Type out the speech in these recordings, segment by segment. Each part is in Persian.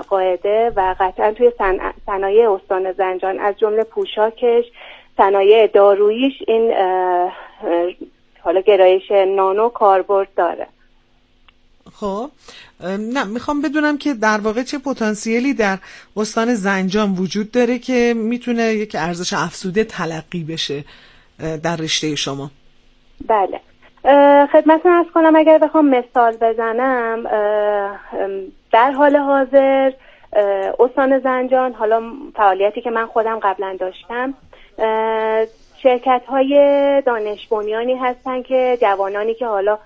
قاعده و قطعا توی صنایع استان زنجان از جمله پوشاکش، صنایع داروییش این حالا گرایش نانو کاربرد داره. خب نه میخوام بدونم که در واقع چه پتانسیلی در استان زنجان وجود داره که میتونه یک ارزش افزوده تلقی بشه در رشته شما. بله خدمتتون عرض کنم اگر بخوام مثال بزنم، در حال حاضر استان زنجان، حالا فعالیتی که من خودم قبلا داشتم، شرکت‌های دانش بنیانی هستن که جوانانی که حالا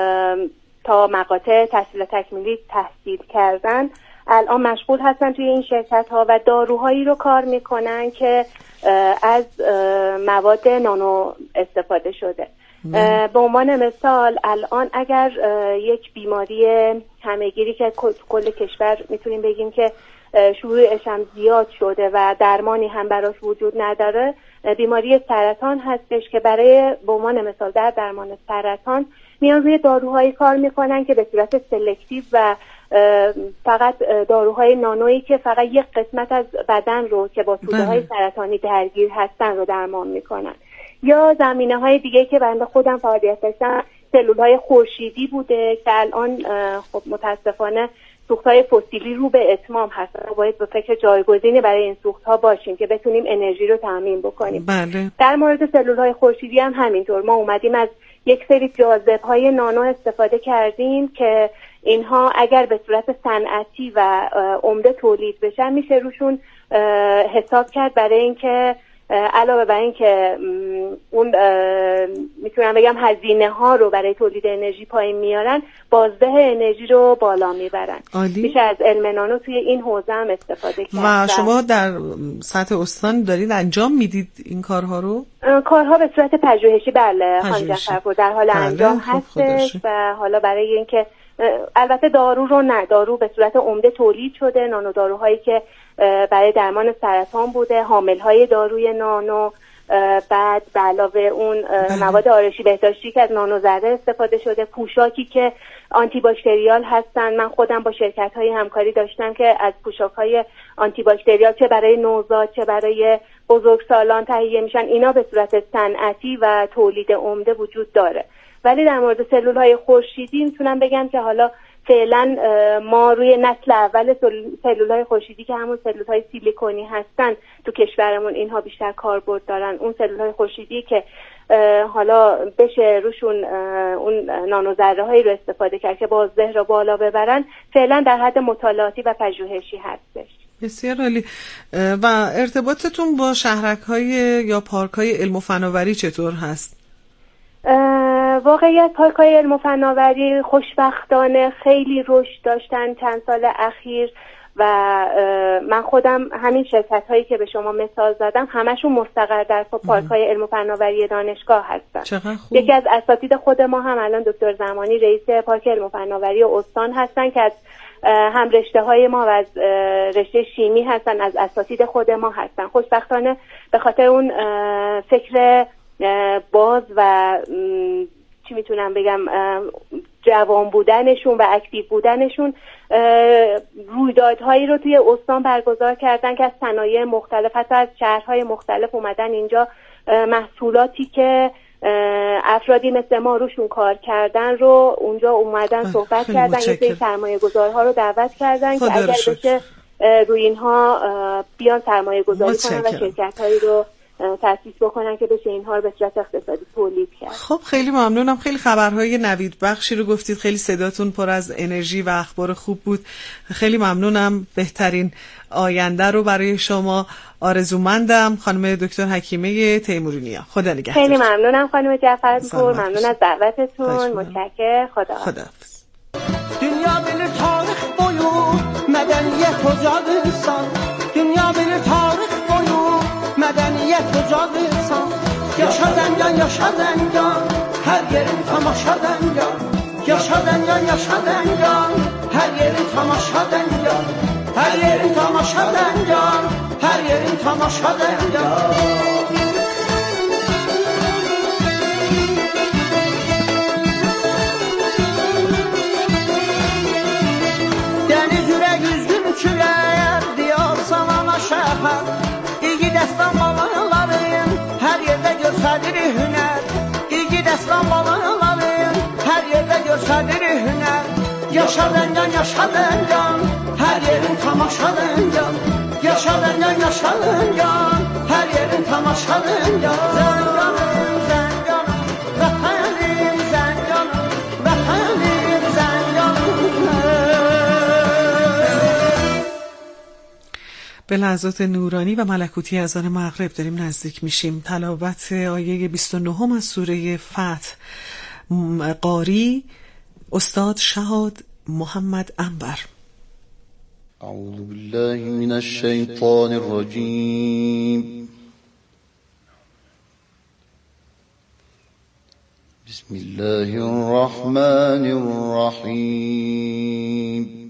تا مقاطع تحصیل تکمیلی تحصیل کردن الان مشغول هستن توی این شرکت‌ها و داروهایی رو کار میکنن که از مواد نانو استفاده شده. به عنوان مثال الان اگر یک بیماری همه‌گیری که کل کشور میتونیم بگیم که شیوعش هم زیاد شده و درمانی هم براش وجود نداره، بیماری سرطان هستش که برای به عنوان مثال در درمان سرطان میان روی داروهایی کار میکنن که به صورت سلکتیو و فقط داروهای نانویی که فقط یک قسمت از بدن رو که با توده‌های سرطانی درگیر هستن رو درمان میکنن. یا زمینه‌های دیگه که بنده خودم فعالیت داشتم سلول‌های خورشیدی بوده که الان خب متاسفانه سوخت‌های فسیلی رو به اتمام هستن و باید به فکر جایگزینی برای این سوخت‌ها باشیم که بتونیم انرژی رو تامین بکنیم. بله. در مورد سلول‌های خورشیدی هم همینطور، ما اومدیم از یک سری جاذبه‌های نانو استفاده کردیم که اینها اگر به صورت صنعتی و عمده تولید بشن میشه روشون حساب کرد برای اینکه علاوه بر این که اون میتونم بگم هزینه ها رو برای تولید انرژی پایین میارن، بازده انرژی رو بالا میبرن. میشه از علم نانو توی این حوزه هم استفاده کرد. و شما در سطح استان دارید انجام میدید این کارها رو؟ کارها به صورت پژوهشی بله خانم جعفرپور در حال انجام هستش و حالا برای اینکه البته دارو رو نه، دارو به صورت عمده تولید شده، نانو داروهایی که برای درمان سرطان بوده، حامل‌های داروی نانو، بعد به علاوه اون مواد آرایشی بهداشتی که از نانو ذره استفاده شده، پوشاکی که آنتی باکتریال هستن. من خودم با شرکت‌های همکاری داشتم که از پوشاک‌های آنتی باکتریال چه برای نوزاد چه برای بزرگسالان تهیه میشن، اینا به صورت صنعتی و تولید عمده وجود داره. ولی در مورد سلول‌های خورشیدی میتونم بگم که حالا فعلا ما روی نسل اول سلول‌های خورشیدی که همون سلول‌های سیلیکونی هستن تو کشورمون اینها بیشتر کاربرد دارن. اون سلول‌های خورشیدی که حالا بشه روشون اون نانوذره‌هایی رو استفاده کرد که بازده رو بالا ببرن، فعلا در حد مطالعاتی و پژوهشی هستش. بسیار عالی. و ارتباطتون با شهرک‌های یا پارک‌های علم و فناوری چطور هست؟ واقعیت پارک‌های علم و فناوری خوشبختانه خیلی رشد داشتن چند سال اخیر و من خودم همین شرکت‌هایی که به شما مثال زدم همشون مستقر در پارک‌های علم و فناوری دانشگاه هستن. چقدر خوب. یکی از اساتید خود ما هم الان دکتر زمانی رئیس پارک علم و فناوری استان هستن که از هم رشته‌های ما و از رشته شیمی هستن، از اساتید خود ما هستن. خوشبختانه به خاطر اون فکر باز و چی میتونم بگم جوان بودنشون و اکتیو بودنشون رویدادهایی رو توی استان برگزار کردن که از صنایع مختلف حتی از شهرهای مختلف اومدن اینجا محصولاتی که افرادی مثل ما روشون کار کردن رو اونجا اومدن صحبت کردن، یه سری سرمایه گذارها رو دعوت کردن که اگر بشه روی اینها بیان سرمایه گذاری کنن و شرکت هایی رو تأسیس بکنن که بشه اینها رو به صورت اقتصادی تولید کرد. خب خیلی ممنونم. خیلی خبرهای نوید بخشی رو گفتید، خیلی صداتون پر از انرژی و اخبار خوب بود. خیلی ممنونم. بهترین آینده رو برای شما آرزومندم. خانم دکتر حکیمه تیمورینیا، خدا نگهدار. خیلی ممنونم خانم جعفرپور، ممنون از دعوتتون. متشکرم. خداحافظ. دنیا bilir tarix boyu mədəniyyət ocağısan. Dünya bilir tarix boyu mədəniyyət ocağısan. Yaşa Zəngan, yaşa Zəngan, hər yerin tamaşa Zəngan. Yaşa Zəngan, yaşa Zəngan, hər yerin tamaşa Zəngan. Hər yerin tamaşa Zəngan, hər yerin tamaşa Zəngan. Küre Kadir hüner Yaşa Zəncan, yaşa Zəncan Hər yerin tamaşa Zəncan Yaşa Zəncan, yaşa Zəncan Hər yerin tamaşa Zəncan Zəncanım, Zəncanım Vətənim Zəncanım Vətənim Zəncanım به لحظات نورانی و ملکوتی اذان مغرب داریم نزدیک میشیم. تلاوت آیه 29 از سوره فتح، قاری استاد شهاد محمد انور. اعوذ بالله من الشیطان الرجیم. بسم الله الرحمن الرحیم.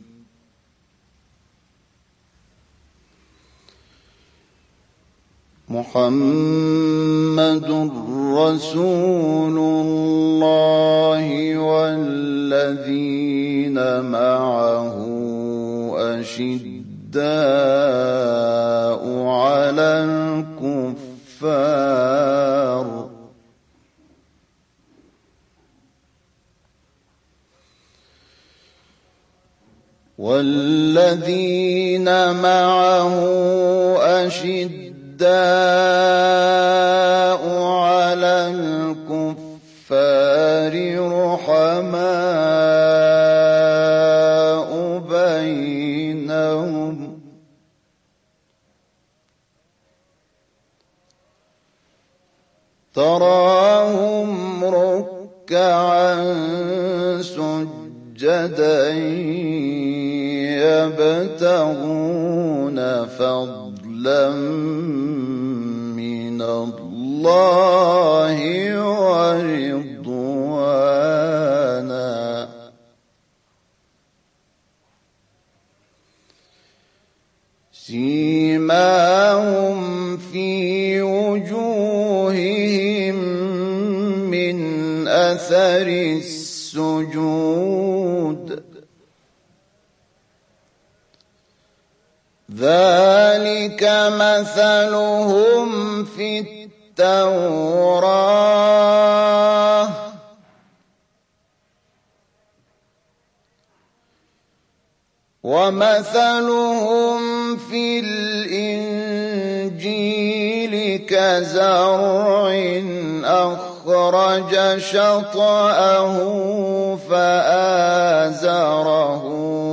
محمد رسول الله والذين معه أشداء على الكفار على الكفار رحماء بينهم تراهم ركعا سجدا يبتغون فضلا من الله ورضوانا سيماهم في وجوههم من أثر السجود ذلك مثلهم في التوراة ومثلهم في الإنجيل كزرع أخرج شطأه فآزره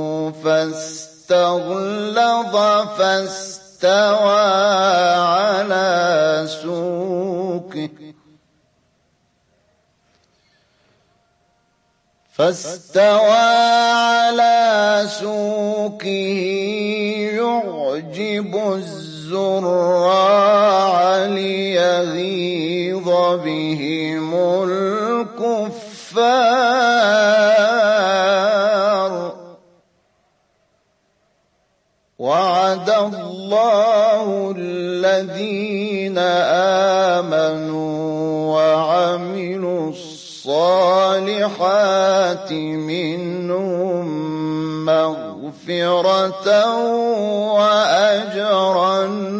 فاستغلظ فاستوى على سوقه يعجب الزراع ليغيظ بهم الكفار وعد الله الذين آمنوا وعملوا الصالحات منهم مغفرة وأجرا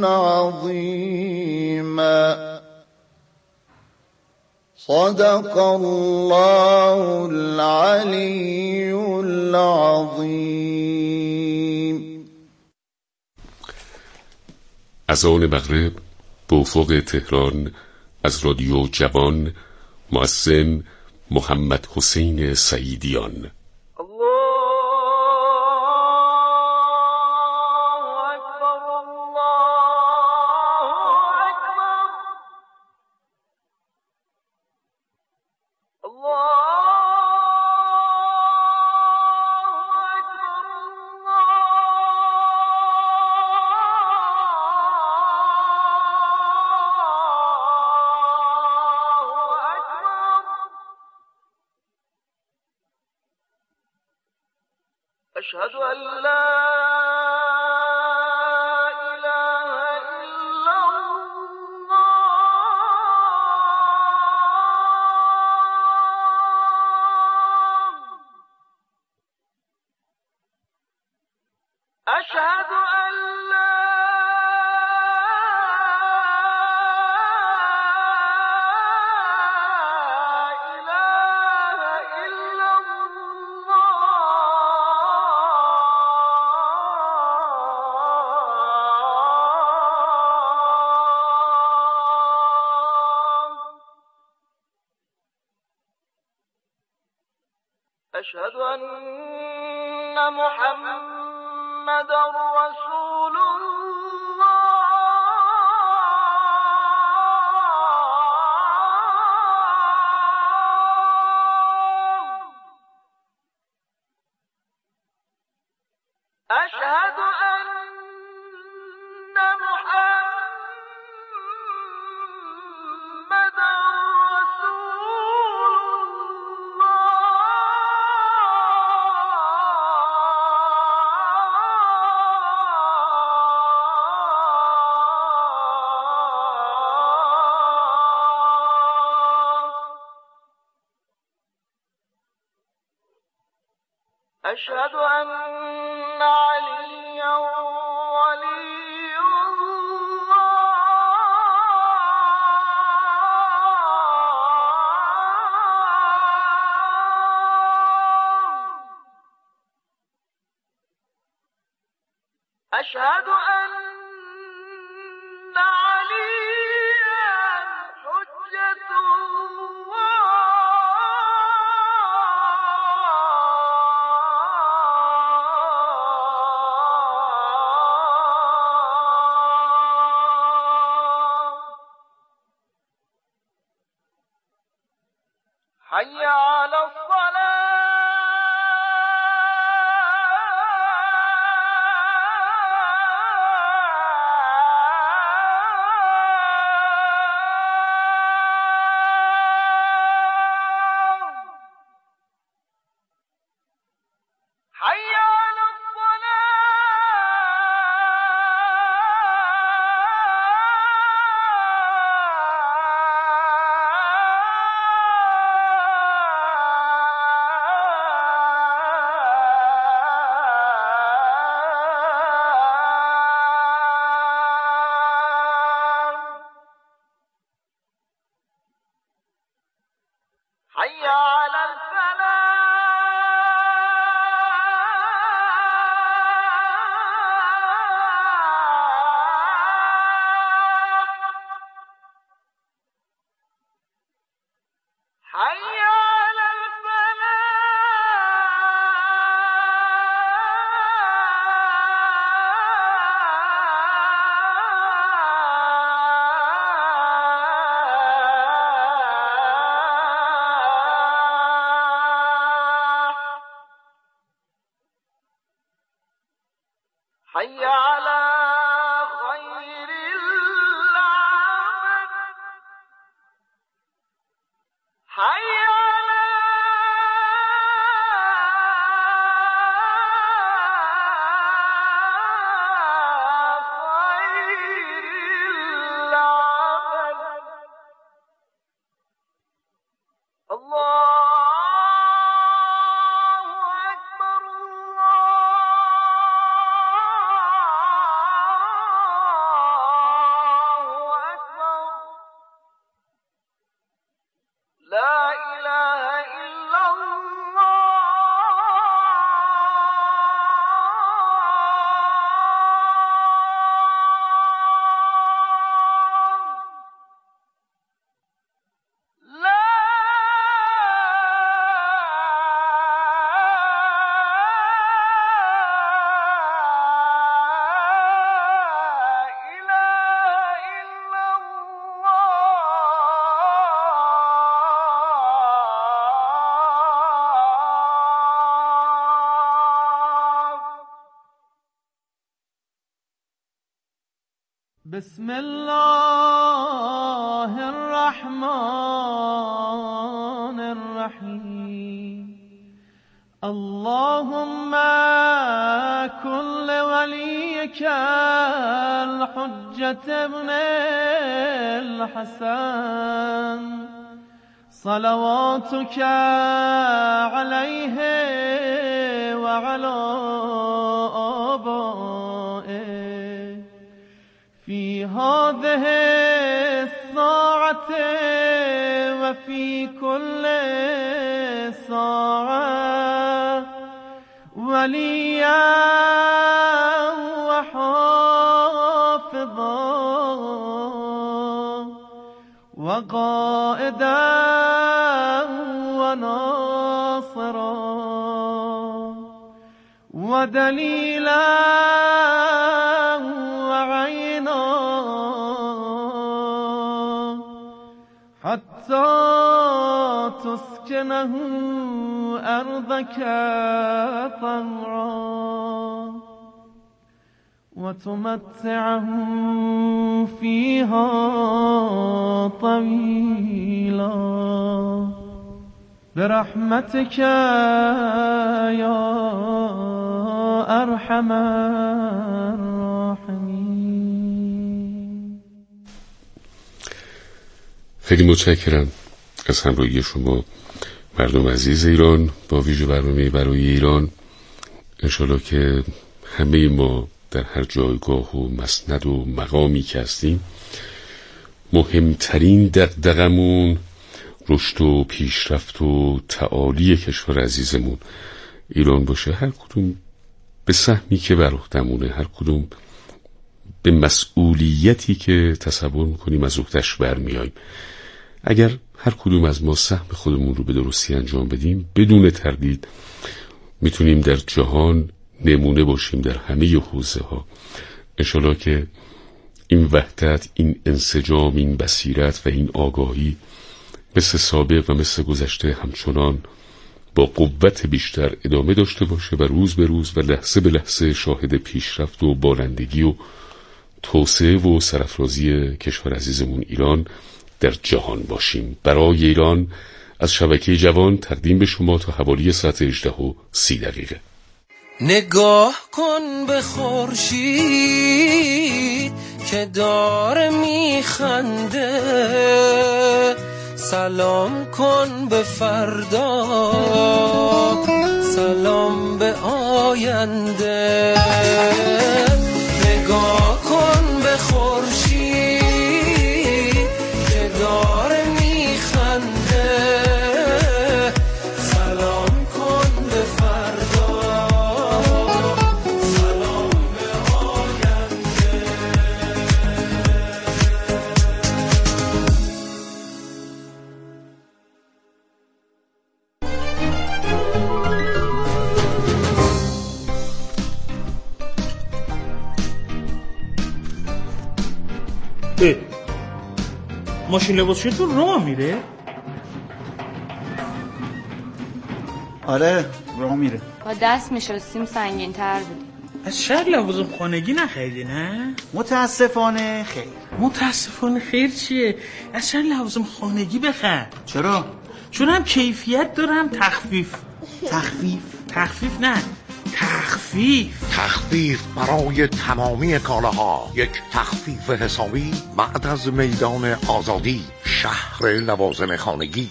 عظيما. صدق الله العلي العظيم. اذان مغرب به افق تهران از رادیو جوان، مؤذن محمد حسین سعیدیان. أشهد أن لا إله إلا الله. أشهد أن لا إله إلا الله. أشهد أن محمد رسول الله. أشهد أن محمد رسول الله. أشهد أن عليا ولي الله. أشهد أن عليا حجة الله. حي على الصلاة. حي على حي على الفلاح. حي على حي على خير العمل. حي على خير العمل. الله أكبر. لا إله إلا الله. لا إله إلا بسم الله الرحمن الرحيم. اللهم كن لوليك الحجة ابن الحسن صلواتك عليه وعلى آبائه في هذه الساعة وفي كل ساعة وليا وحافظا وقائدا وناصرا و دلیلا و عینا حتی تسکنه ارضك طوعا و تمتعه فيها طويلا برحمتك یا ارحم الراحمین. خیلی متشکرم از همراهی شما مردم عزیز ایران با ویژه برنامه برای ایران. انشالله که همه ما در هر جایگاه و مسند و مقامی که هستیم مهمترین دغدغمون رشد و پیشرفت و تعالی کشور عزیزمون ایران باشه. هر کدوم به سهمی که بر عهدمونه، هر کدوم به مسئولیتی که تصور میکنیم از عهده‌اش برمیاییم. اگر هر کدوم از ما سهم خودمون رو به درستی انجام بدیم بدون تردید میتونیم در جهان نمونه باشیم در همه حوزه ها. انشالله که این وحدت، این انسجام، این بصیرت و این آگاهی مثل سابق و مثل گذشته همچنان با قوت بیشتر ادامه داشته باشه و روز به روز و لحظه به لحظه شاهد پیشرفت و بالندگی و توسعه و سرافرازی کشور عزیزمون ایران در جهان باشیم. برای ایران از شبکه جوان تقدیم به شما تا حوالی ساعت 18:30. نگاه کن به خورشید که داره میخنده، سلام کن به فردا، سلام به آینده. نگاه کن به خورشید که داره میخنده، سلام کن به فردا، سلام به آینده. ماشین لباسشویتون راه میره؟ آره راه میره. با دست میشستیم سنگین تر بود. از شهر لوازم خانگی نخریدی نه؟ متاسفانه خیر. متاسفانه خیر چیه؟ از شهر لوازم خانگی بخر. چرا؟ چون هم کیفیت داره هم تخفیف. تخفیف نه، تخفیف برای تمامی کالاها. یک تخفیف حسابی بعد از میدان آزادی، شهر لوازم خانگی.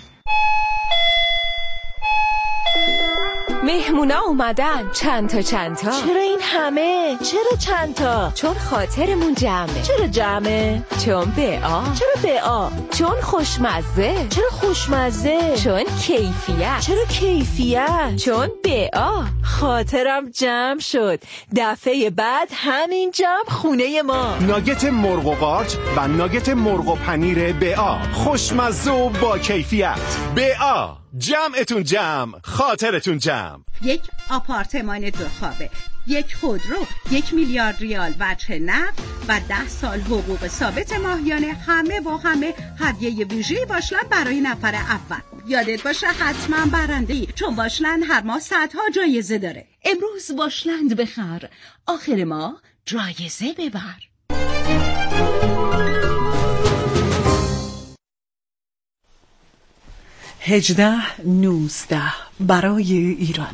مهمونا اومدن. چند تا چرا این همه؟ چرا چند تا؟ چون خاطرمون جمعه. چرا جمعه؟ چون BA. چرا BA؟ چون خوشمزه. چرا خوشمزه؟ چون کیفیت. چرا کیفیت؟ چون BA. خاطرم جمع شد. دفعه بعد همین جمع خونه ما. ناگت مرغ و قارچ و ناگت مرغ و پنیر BA، خوشمزه و با کیفیت. BA، جمعتون جمع، خاطرتون جمع. یک آپارتمان 2 خوابه، یک خودرو، 1 میلیارد ریال وجه نقد و 10 سال حقوق ثابت ماهیانه، همه با همه هدیه ویژه‌ای واشلند برای نفر اول. یادت باشه حتما برنده‌ای، چون واشلند هر ماه صدها جایزه داره. امروز واشلند بخر، آخر ماه جایزه ببر. 18-19 برای ایران.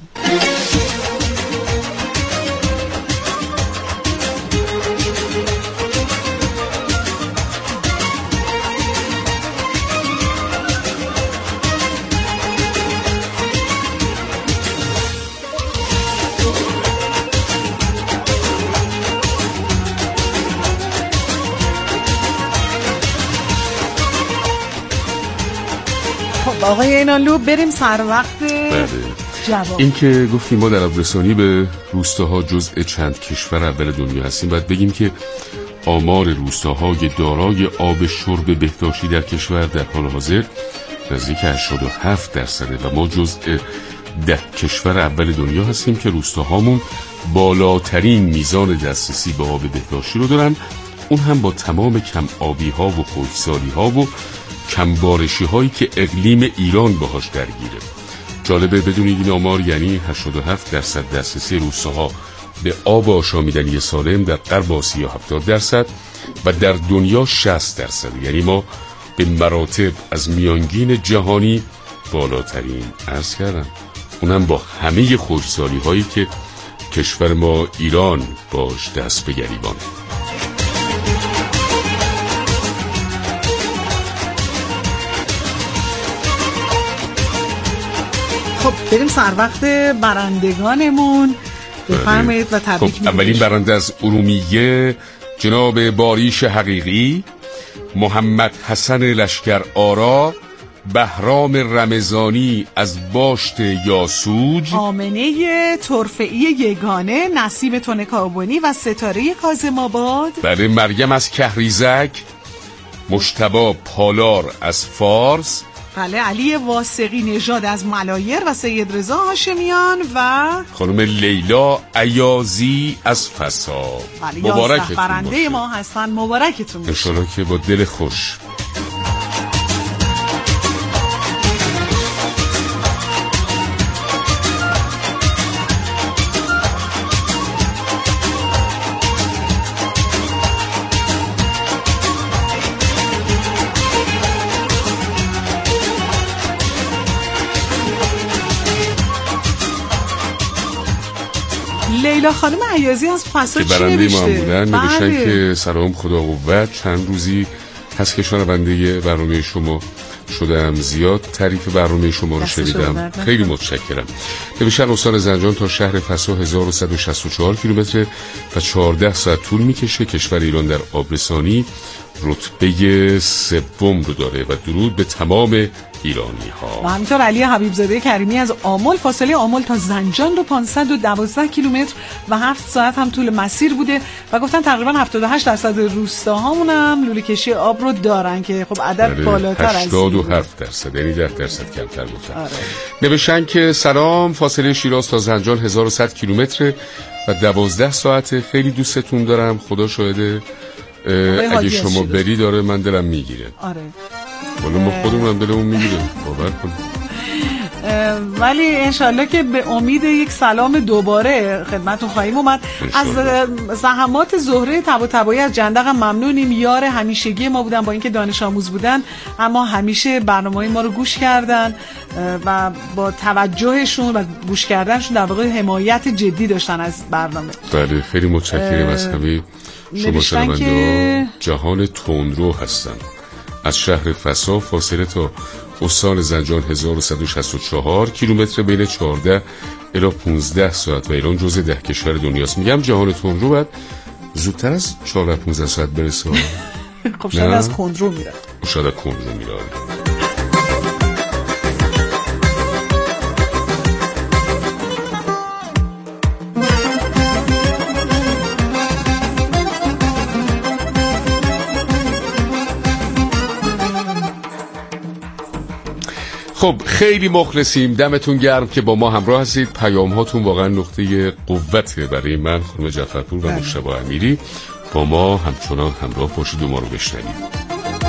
آقای اینانلو بریم سر وقت جواب. این که گفتیم ما در آبرسانی به روستاها جزء چند کشور اول دنیا هستیم، باید بگیم که آمار روستاهای دارای آب شرب بهداشتی در کشور در حال حاضر نزدیک 87% و ما جزء 10 کشور اول دنیا هستیم که روستاهامون بالاترین میزان دسترسی به آب بهداشتی رو دارن، اون هم با تمام کم آبی ها و خشکسالی ها و کم بارشی هایی که اقلیم ایران باهاش درگیره. جالبه بدونید این آمار یعنی 87% دسترسی روستاها به آب آشامیدنی سالم، در غرب آسیا 70% و در دنیا 60%. یعنی ما به مراتب از میانگین جهانی بالاترین. عرض کردم اونم با همه خشکسالی هایی که کشور ما ایران باش دست به گریبانه. خب بریم سر وقت برندگانمون. بفرمایید و تبریک میگیم. اولین برنده از ارومیه جناب باریش حقیقی، محمد حسن لشکر آرا، بهرام رمضانی از باشت یاسوج، آمنه ترفعی یگانه، نسیم تونکابونی و ستاره کاظم آباد، بله مریم از کهریزک، مجتبی پالار از فارس، بله علی واسقی نژاد از ملایر و سید رضا هاشمیان و خانم لیلا عیازی از فسا. بله مبارکتون برنده ما هستن، مبارکتون باشه. انشالله که با دل خوش. لیلا خانم عیازی از فسا چی برنده ما بودن نوشتن بله. که سلام خدا قوت، چند روزی هست که شنونده برنامه شما شدم، زیاد تعریف برنامه شما رو شنیدم، خیلی متشکرم. نوشتن استان زنجان تا شهر فسا 1164 کیلومتر و 14 ساعت طول میکشه. کشور ایران در آبرسانی رتبه 3 رو داره و درود به تمام ایرانی ها. و همینطور علی حبیبزاده کریمی از آمل، فاصله آمل تا زنجان رو 512 کیلومتر و 7 ساعت هم طول مسیر بوده و گفتن تقریبا 78% روستاهامون هم لوله کشی آب رو دارن که خب عدد بالاتر از 87%، یعنی 10% کمتر گفتن. نوشتن که سلام، فاصله شیراز تا زنجان 1100 کیلومتر و 12 ساعت. خیلی دوستتون دارم، خدا شاهده اگه شما بری داره من دلم میگیره. آره ولی ما خودمون دلمون میگیره، باور کن. ولی انشالله که به امید یک سلام دوباره خدمتون خواهیم اومد. از زحمات زهره طباطبایی از جندق ممنونیم، یار همیشگی ما بودن، با اینکه دانش آموز بودن اما همیشه برنامه‌های ما رو گوش کردن و با توجهشون و گوش کردنشون در واقع حمایت جدی داشتن از برنامه. بله خیلی متشکرم از همه شما شنونده. جهان تندرو هستم از شهر فسا، فاصله تا استان زنجان 1164 کیلومتر، بین 14 الی 15 ساعت و ایران جزء 10 کشور دنیاست. میگم جهان تندرو باید زودتر از 14-15 ساعت برسه. خب شاید از کندرو میره. شاید از کندرو میره. خب خیلی مخلصیم، دمتون گرم که با ما همراه هستید. پیام هاتون واقعا نقطه قوته برای من، خانم جعفرپور و مجتبی امیری. با ما همچنان همراه باشید و ما رو بشنوید.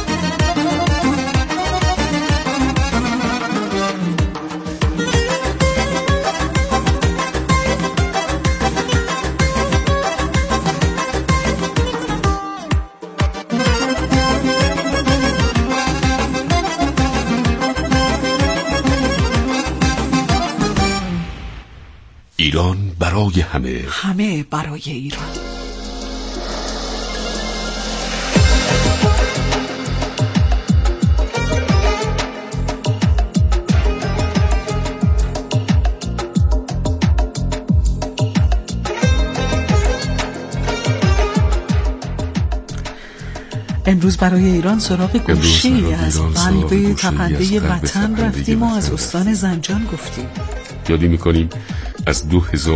ایران برای همه، همه برای ایران. امروز برای ایران سراغ گوشه‌ای از قلب تپنده وطن رفتیم و از استان زنجان گفتیم. یادی میکنیم از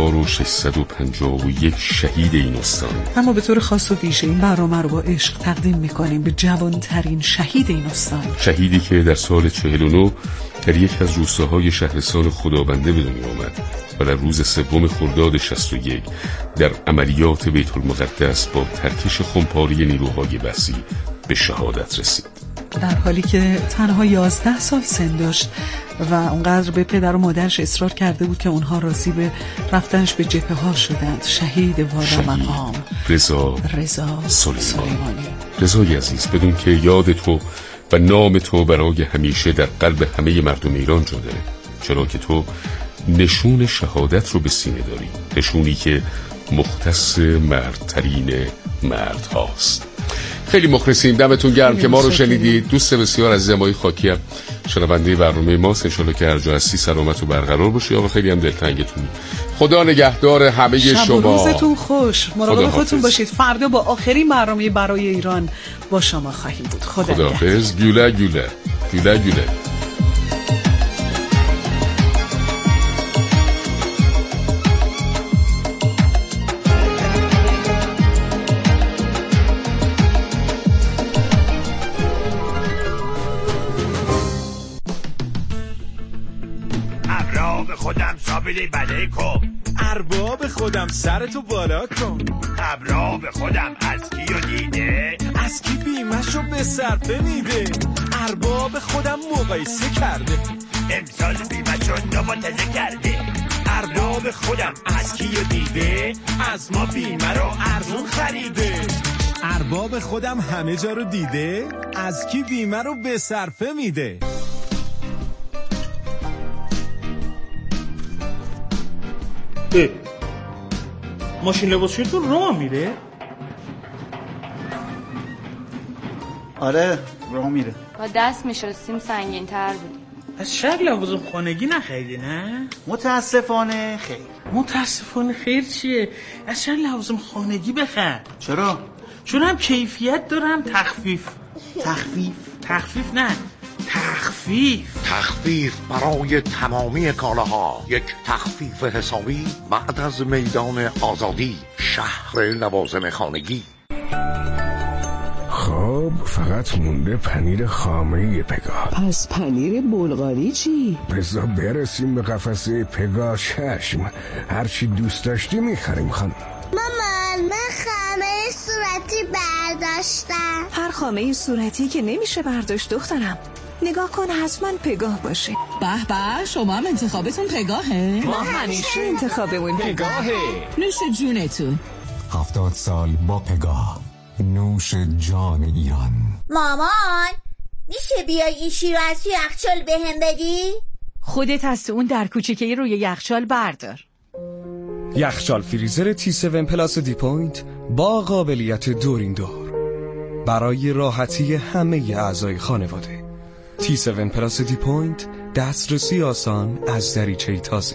2651 شهید این استان. اما به طور خاص و ویژه این برنامه رو با عشق تقدیم میکنیم به جوانترین شهید این استان، شهیدی که در سال 49 در یک از روستاهای شهرستان خدابنده به دنیا آمد و در روز 3 خرداد 61 در عملیات بیت المقدس با ترکش خمپاره نیروهای بحثی به شهادت رسید، در حالی که تنها 11 سال سن داشت و اونقدر به پدر و مادرش اصرار کرده بود که اونها راضی به رفتنش به جبهه ها شدند. شهید وادا مقام رضا سلیمانی. رضای عزیز، بدون که یاد تو و نام تو برای همیشه در قلب همه مردم ایران جا داره، چرا که تو نشون شهادت رو به سینه داری، نشونی که مختص مردترین مرد هاست. خیلی مخلصیم، دمتون گرم که ما رو شنیدید. دوست بسیار عزیز مای خاکیم، شنونده برنامه ماست. انشالله که هر جا هستی سلامت و برقرار باشی. آقا خیلی هم دلتنگتونی. خدا نگهدار همه شما. شب و روزتون خوش. مراقب خودتون باشید. فردا با آخرین برنامه برای ایران با شما خواهیم بود. خداحافظ. گوله گوله گوله گوله. خودم سابیلی بله کن، ارباب خودم سرتو بالا کن، ابراب خودم از کیو دیده، از کی بیمشو به صرفه میده، ارباب خودم مقایسه کرده، امسال بیمشو نماتزه کرده، ارباب خودم از کیو دیده، از ما بیمه رو ارزون خریده، ارباب خودم همه جا رو دیده، از کی بیمه رو به صرفه میده. ماشین لباسشویتون راه میره؟ آره راه میره. با دست میشستیم سنگین تر بود. از شاید لوازم خانگی نخریدی نه؟ متاسفانه خیر. متاسفانه خیر چیه؟ از شاید لوازم خانگی بخر. چرا؟ چون هم کیفیت دارم تخفیف نه تخفیف برای تمامی کالاها. یک تخفیف حسابی بعد از میدان آزادی، شهر لوازم خانگی. خب فقط مونده پنیر خامه پگاه. پس پنیر بلغاری چی؟ بذار برسیم به قفسه پگاه. چشم، هرچی دوست داشتی میخریم خانم. مامان من خامه صورتی برداشتم. هر خامه صورتی که نمیشه برداشت دخترم. نگاه کن حتما پگاه باشه. به به، شما هم انتخابتون پگاهه؟ ما همیشه انتخابمون پگاهه. نوش جونتون. 70 سال با پگاه، نوش جان ایران. مامان میشه بیای این شیر رو از توی یخچال بهم بدی؟ خودت از اون در کوچیکه روی یخچال بردار. یخچال فریزر T7 پلاس دیپوینت با قابلیت دورین دور برای راحتی همه اعضای خانواده. T7 پلاس دیپوینت، دسترسی آسان از دریچه تازه.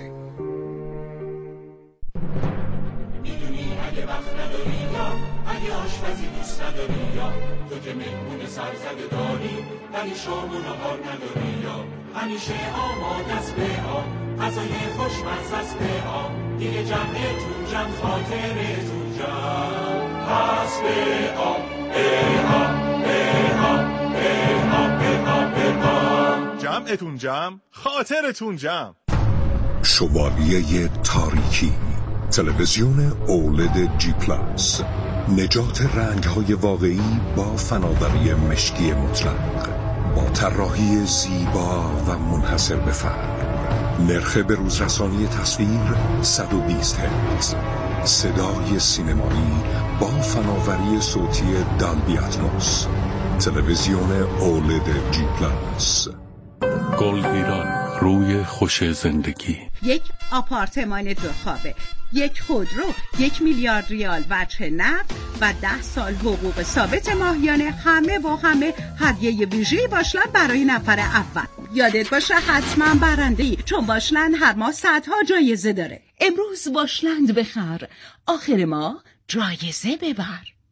میدونی اگه وقت نداری یا اگه آشپزی دوست نداری یا تو که مهمون سرزده داری ولی شام و نهار نداری یا همیشه آماده است به آب غذای خوشمزه است به آب دیگه جمعتون جمع خاطرتون جمع پس به آب جمعتون جمع خاطرتون جمع. شوالیه تاریکی، تلویزیون اولد جی پلاس، نجات رنگ‌های واقعی با فناوری مشکی مطلق، با طراحی زیبا و منحصر به فرد، نرخ بروز رسانی تصویر 120 هرتز، صدای سینمایی با فناوری صوتی دالبی اتموس، تلویزیون اولد جی پلاس. گل ایران، روی خوش زندگی. یک آپارتمان 2 خوابه، یک خودرو، 1 میلیارد ریال وجه نقد و 10 سال حقوق ثابت ماهیانه، همه و همه هدیه ویژه‌ای باشلند برای نفر اول. یادت باشه حتما برنده‌ای، چون باشلند هر ماه صدها جایزه داره. امروز باشلند بخر، آخر ماه جایزه ببر.